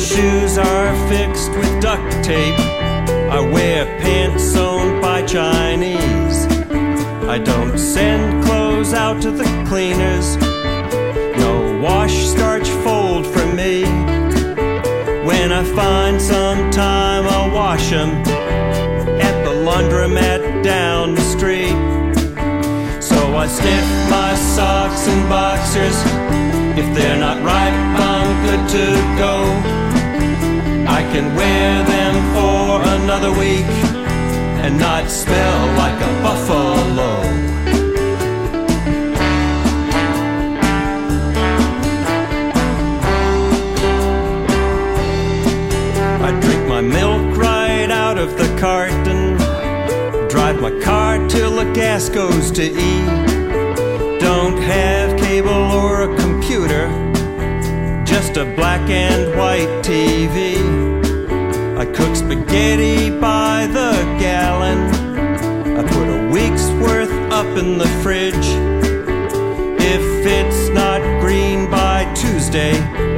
shoes are fixed with duct tape. I wear pants sewn by Chinese. I don't send clothes out to the cleaners. No wash, starch, fold for me. When I find some time, I'll wash them at the laundromat down the street. So I sniff my socks and boxers. If they're not ripe, I'm good to go. I can wear them for another week and not smell like a buffalo. I drink my milk right out of the carton, drive my car till the gas goes to E. Don't have cable or a computer, just a black and white TV. I cook spaghetti by the gallon. I put a week's worth up in the fridge. If it's not green by Tuesday,